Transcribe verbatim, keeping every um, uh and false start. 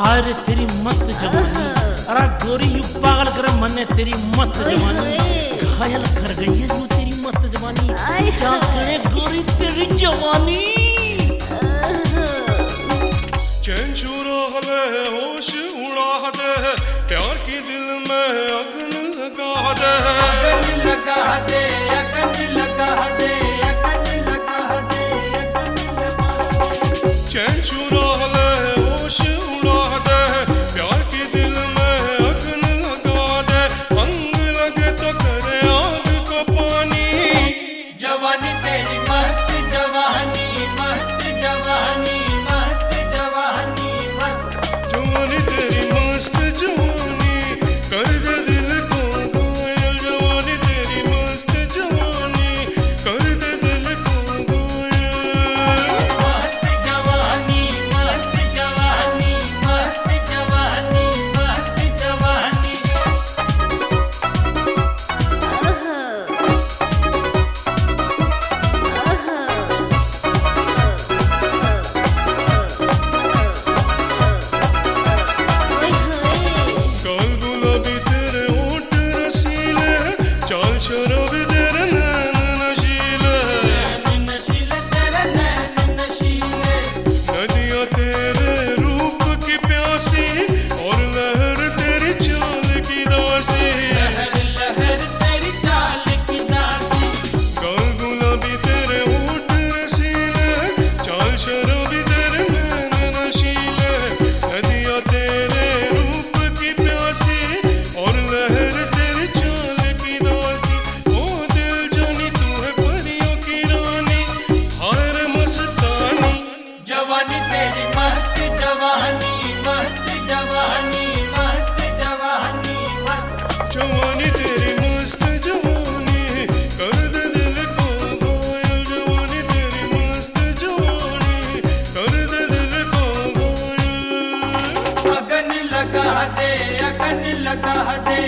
अरे तेरी मस्त जवानी, अरे गोरी यू पागल कर मने तेरी मस्त जवानी, घायल कर गई है यू तेरी मस्त जवानी। क्या करे गोरी तेरी जवानी। चैन चुरा ले होश उड़ा दे, प्यार की दिल में अगन लगा दे, अगन लगा दे, अगन लगा दे, अगन लगा दे, चैन चुरा ले होश उड़ा दे, प्यार की दिल में अगन लगा दे, अंग लगे तो करे आग को पानी। जवानी तेरी मस्त जवानी, मस्त जवानी, मस्त जवानी, मस्त जवानी तेरी मस्त जवानी, कर दे दिल को घायल। जवानी तेरी मस्त जवानी, कर दे दिल को घायल। मस्त जवानी, मस्त जवानी, मस्त जवानी, मस्त जवानी। गाल गुलाबी तेरे होंठ रसीले, चाल शराबी तेरे नैन नशीले, नैन नशीले तेरे नैन नशीले, नदियाँ तेरे रूप की प्यासी, और लहर तेरी चाल की दासी। लहर लहर तेरी चाल की दासी। गाल गुलाबी तेरे होंठ रसीले, चाल शराबी तेरे नैन नशीले, नदियाँ तेरे रूप की प्यासी, और लहर तेरी चाल की दासी। ओ दिल जानी तू है परियों की रानी, हाय रे मस्तानी। जवानी तेरी मस्त जवानी, मस्त जवानी, मस्त जवानी, मस्त जवानी तेरी मस्त जवानी, कर दे दिल को घायल। जवानी तेरी मस्त जवानी, कर दे दिल को घायल। अगन लगा दे, अगन लगा दे,